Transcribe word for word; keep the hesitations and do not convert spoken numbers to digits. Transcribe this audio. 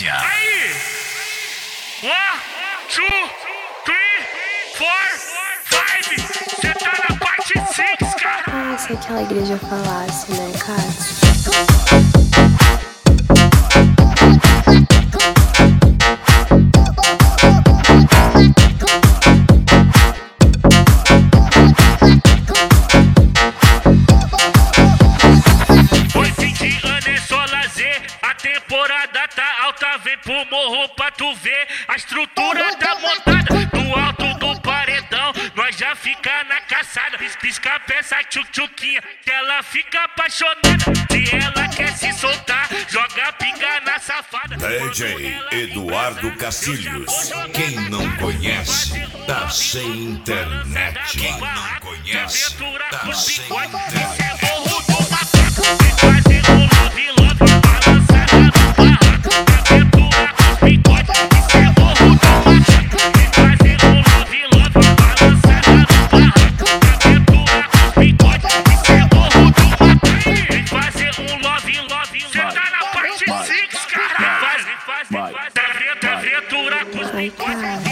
Indonésia. Aí! One, two, three, four, five. Cê tá na parte seis, cara. Ah, se aquela igreja falasse, né, Cássio? A temporada tá alta, vem pro morro pra tu ver. A estrutura tá montada no alto do paredão. Nós já fica na caçada, pisca a peça tchuc-tchuquinha, que ela fica apaixonada. Se ela quer se soltar, joga pinga na safada. D J Eduardo Castilhos. Quem não conhece, tá sem internet. Quem não conhece, tá sem internet. Cê tá na parte seis, cara. Faz, faz, faz. Da aventura com os Ai, cara.